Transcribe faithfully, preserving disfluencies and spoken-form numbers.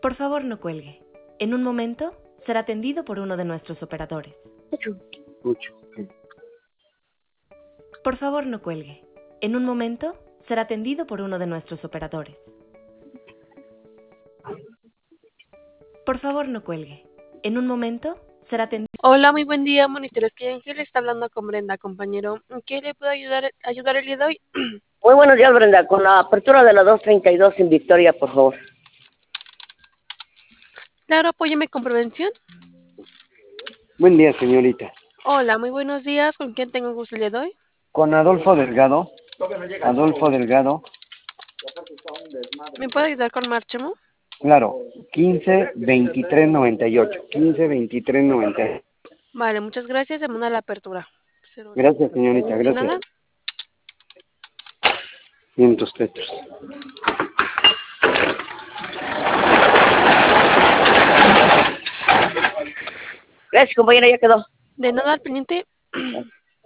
Por favor, no cuelgue. En un momento será atendido por uno de nuestros operadores. Mucho. Mucho. Por favor, no cuelgue. En un momento será atendido por uno de nuestros operadores. Por favor, no cuelgue. En un momento será atendido. Hola, muy buen día, Monitores que Ángel está hablando con Brenda, compañero. ¿En qué le puedo ayudar, ayudar el día de hoy? Muy buenos días, Brenda. Con la apertura de la doscientos treinta y dos en Victoria, por favor. Claro, apóyeme con prevención. Buen día, señorita. Hola, muy buenos días. ¿Con quién tengo gusto el día de hoy? Con Adolfo Delgado. Adolfo Delgado. ¿Me puede ayudar con Marchemo? Claro, quince veintitrés noventa y ocho. quince veintitrés noventa y ocho. Vale, muchas gracias. Se manda la apertura. Gracias, señorita, De gracias. nada. Cientos petros. Gracias, compañera, ya quedó. De nada, al pendiente.